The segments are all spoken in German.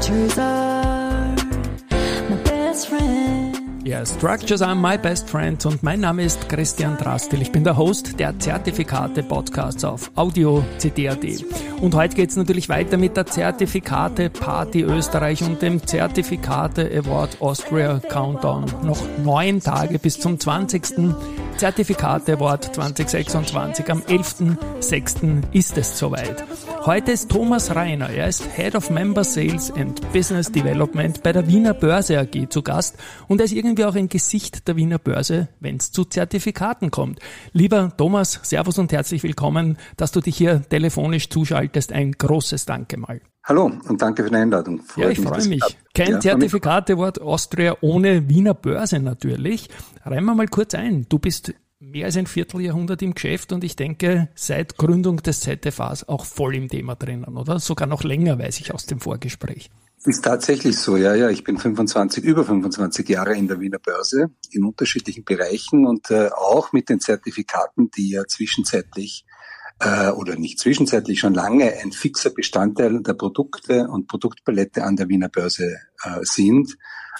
structures are my best friend. Ja, Structures are my best friend und mein Name ist Christian Drastil. Ich bin der Host der Zertifikate-Podcasts auf Audio CD.at. Und heute geht's natürlich weiter mit der Zertifikate-Party Österreich und dem Zertifikate Award Austria Countdown. Noch 9 Tage bis zum 20. Zertifikate Award 2026. Am 11.06. ist es soweit. Heute ist Thomas Reiner. Er ist Head of Member Sales and Business Development bei der Wiener Börse AG zu Gast und er ist irgendwie auch ein Gesicht der Wiener Börse, wenn es zu Zertifikaten kommt. Lieber Thomas, Servus und herzlich willkommen, dass du dich hier telefonisch zuschaltest. Ein großes Danke mal. Hallo und danke für die Einladung. Ich freue mich. Kein Zertifikate Award Austria ohne Wiener Börse natürlich. Reihen wir mal kurz ein. Du bist mehr als ein Vierteljahrhundert im Geschäft und ich denke, seit Gründung des ZFAs auch voll im Thema drinnen, oder? Sogar noch länger, weiß ich aus dem Vorgespräch. Ist tatsächlich so, ja. Ich bin über 25 Jahre in der Wiener Börse in unterschiedlichen Bereichen und auch mit den Zertifikaten, die ja zwischenzeitlich oder nicht zwischenzeitlich, schon lange ein fixer Bestandteil der Produkte und Produktpalette an der Wiener Börse sind,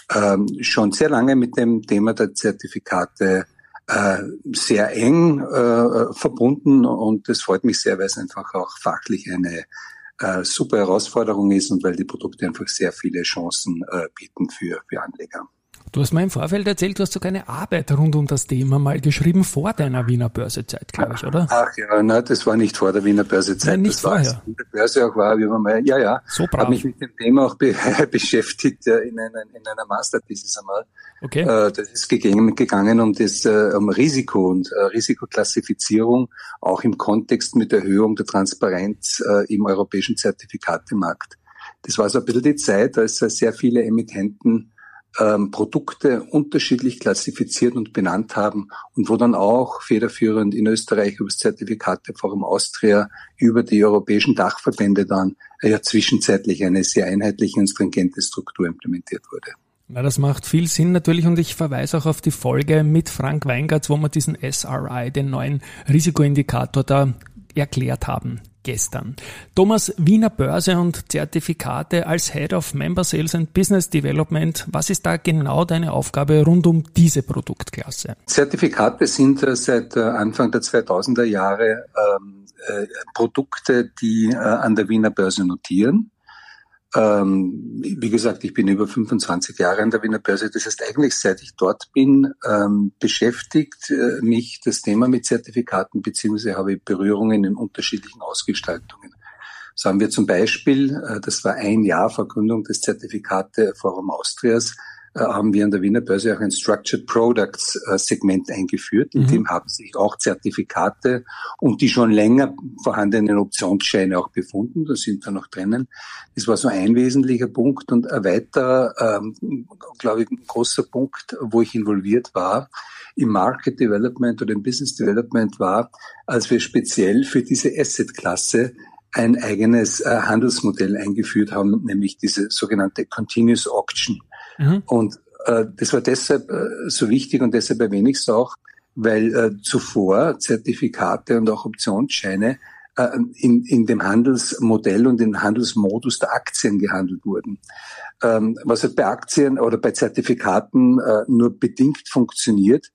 schon sehr lange mit dem Thema der Zertifikate sehr eng verbunden und das freut mich sehr, weil es einfach auch fachlich eine super Herausforderung ist und weil die Produkte einfach sehr viele Chancen bieten für Anleger. Du hast mir im Vorfeld erzählt, du hast sogar eine Arbeit rund um das Thema mal geschrieben vor deiner Wiener Börsezeit, glaube ich, oder? Ach ja, nein, das war nicht vor der Wiener Börsezeit. Nein, nicht das vorher. war, als die Börse auch war, wie man mal, so brav. Habe mich mit dem Thema auch beschäftigt in einer Masterthesis einmal. Okay. Das ist gegangen um das um Risiko und Risikoklassifizierung, auch im Kontext mit Erhöhung der Transparenz im europäischen Zertifikatemarkt. Das war so ein bisschen die Zeit, als sehr viele Emittenten Produkte unterschiedlich klassifiziert und benannt haben und wo dann auch federführend in Österreich über das Zertifikateforum Austria über die europäischen Dachverbände dann zwischenzeitlich eine sehr einheitliche und stringente Struktur implementiert wurde. Na, das macht viel Sinn natürlich und ich verweise auch auf die Folge mit Frank Weingartz, wo wir diesen SRI, den neuen Risikoindikator, da erklärt haben. Gestern. Thomas, Wiener Börse und Zertifikate als Head of Member Sales and Business Development. Was ist da genau deine Aufgabe rund um diese Produktklasse? Zertifikate sind seit Anfang der 2000er Jahre Produkte, die an der Wiener Börse notieren. Wie gesagt, ich bin über 25 Jahre an der Wiener Börse. Das heißt, eigentlich seit ich dort bin, beschäftigt mich das Thema mit Zertifikaten, beziehungsweise habe ich Berührungen in unterschiedlichen Ausgestaltungen. So haben wir zum Beispiel, das war ein Jahr vor Gründung des Zertifikateforum Austrias, haben wir an der Wiener Börse auch ein Structured Products Segment eingeführt. In dem haben sich auch Zertifikate und die schon länger vorhandenen Optionsscheine auch befunden. Da sind wir noch drinnen. Das war so ein wesentlicher Punkt. Und ein weiterer, glaube ich, ein großer Punkt, wo ich involviert war, im Market Development oder im Business Development war, als wir speziell für diese Asset-Klasse ein eigenes Handelsmodell eingeführt haben, nämlich diese sogenannte Continuous Auction. Und das war deshalb so wichtig und deshalb erwähne ich es auch, weil zuvor Zertifikate und auch Optionsscheine in dem Handelsmodell und im Handelsmodus der Aktien gehandelt wurden. Was halt bei Aktien oder bei Zertifikaten nur bedingt funktioniert,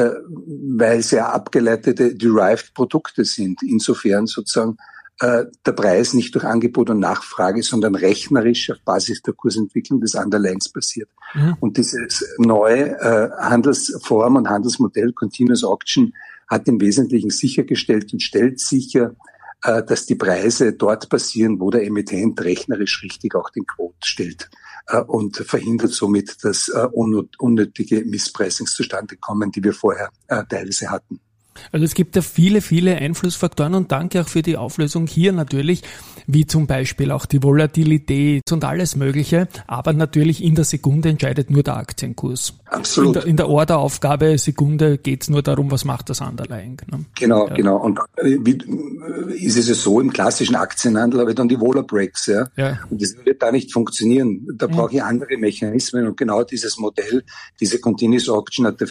weil es ja abgeleitete Derived Produkte sind. Insofern sozusagen der Preis nicht durch Angebot und Nachfrage, sondern rechnerisch auf Basis der Kursentwicklung des Underlyings passiert. Und dieses neue Handelsform und Handelsmodell Continuous Auction hat im Wesentlichen sichergestellt und stellt sicher, dass die Preise dort passieren, wo der Emittent rechnerisch richtig auch den Quote stellt und verhindert somit, dass unnötige Misspricings zustande kommen, die wir vorher teilweise hatten. Also es gibt ja viele, viele Einflussfaktoren und danke auch für die Auflösung hier natürlich, wie zum Beispiel auch die Volatilität und alles Mögliche, aber natürlich in der Sekunde entscheidet nur der Aktienkurs. Absolut. In der Orderaufgabe Sekunde geht es nur darum, was macht das Underlying. Ne? Genau. Und wie ist es ja so, im klassischen Aktienhandel habe ich dann die Vola Breaks, ja. Und das wird da nicht funktionieren. Da brauche ich andere Mechanismen und genau dieses Modell, diese Continuous Auction hat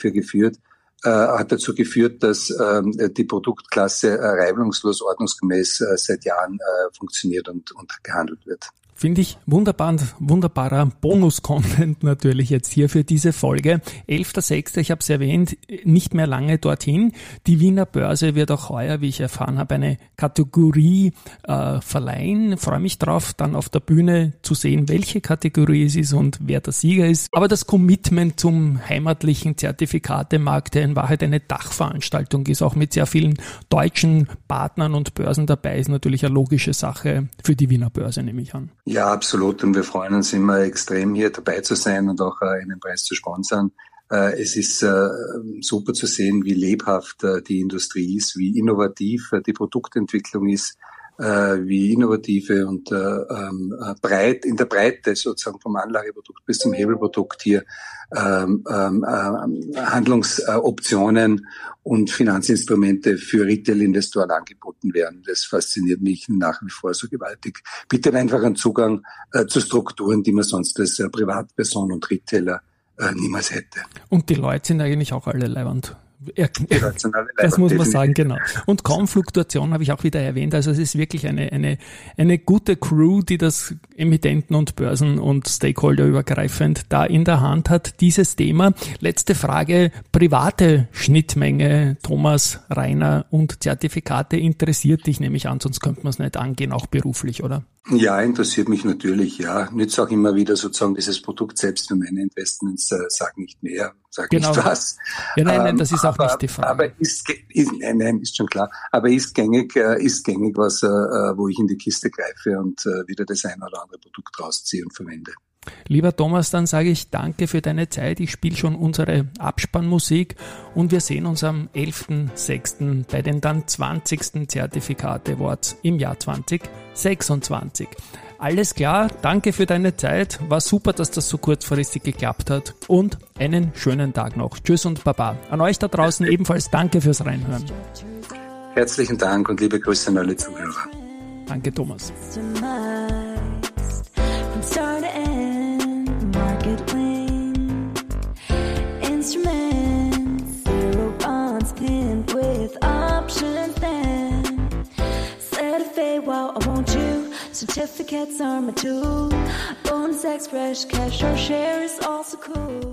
dazu geführt, dass die Produktklasse reibungslos, ordnungsgemäß seit Jahren funktioniert und gehandelt wird. Finde ich wunderbarer Bonus-Content natürlich jetzt hier für diese Folge. 11.06., ich habe es erwähnt, nicht mehr lange dorthin. Die Wiener Börse wird auch heuer, wie ich erfahren habe, eine Kategorie verleihen. Freue mich drauf, dann auf der Bühne zu sehen, welche Kategorie es ist und wer der Sieger ist. Aber das Commitment zum heimatlichen Zertifikatemarkt, der in Wahrheit eine Dachveranstaltung ist, auch mit sehr vielen deutschen Partnern und Börsen dabei, ist natürlich eine logische Sache für die Wiener Börse, nehme ich an. Ja, absolut. Und wir freuen uns immer extrem, hier dabei zu sein und auch einen Preis zu sponsern. Es ist super zu sehen, wie lebhaft die Industrie ist, wie innovativ die Produktentwicklung ist, wie innovative und breit in der Breite sozusagen vom Anlageprodukt bis zum Hebelprodukt hier Handlungsoptionen und Finanzinstrumente für Retail-Investoren angeboten werden. Das fasziniert mich nach wie vor so gewaltig. Bitte einfach einen Zugang zu Strukturen, die man sonst als Privatperson und Retailer niemals hätte. Und die Leute sind eigentlich auch alle leiwand. Das muss man sagen, genau. Und kaum Fluktuation habe ich auch wieder erwähnt. Also es ist wirklich eine gute Crew, die das Emittenten und Börsen und Stakeholder übergreifend da in der Hand hat, dieses Thema. Letzte Frage, private Schnittmenge, Thomas, Rainer und Zertifikate interessiert dich, nehme ich an, sonst könnte man es nicht angehen, auch beruflich, oder? Ja, interessiert mich natürlich, ja. Nütze auch immer wieder sozusagen dieses Produkt selbst für meine Investments, sag nicht mehr, sag nicht was. Ja, nein, das ist auch nicht die Frage. Aber ist schon klar. Aber ist gängig was, wo ich in die Kiste greife und wieder das ein oder andere Produkt rausziehe und verwende. Lieber Thomas, dann sage ich danke für deine Zeit. Ich spiele schon unsere Abspannmusik und wir sehen uns am 11.06. bei den dann 20. Zertifikate Awards im Jahr 2026. Alles klar, danke für deine Zeit. War super, dass das so kurzfristig geklappt hat und einen schönen Tag noch. Tschüss und Baba. An euch da draußen ebenfalls danke fürs Reinhören. Herzlichen Dank und liebe Grüße an alle Zuhörer. Danke, Thomas. Start to end, market wing instruments, 0 bonds pinned with options. Then set a fade while I want you. Certificates are my tool. Bonus X, fresh cash or shares also cool.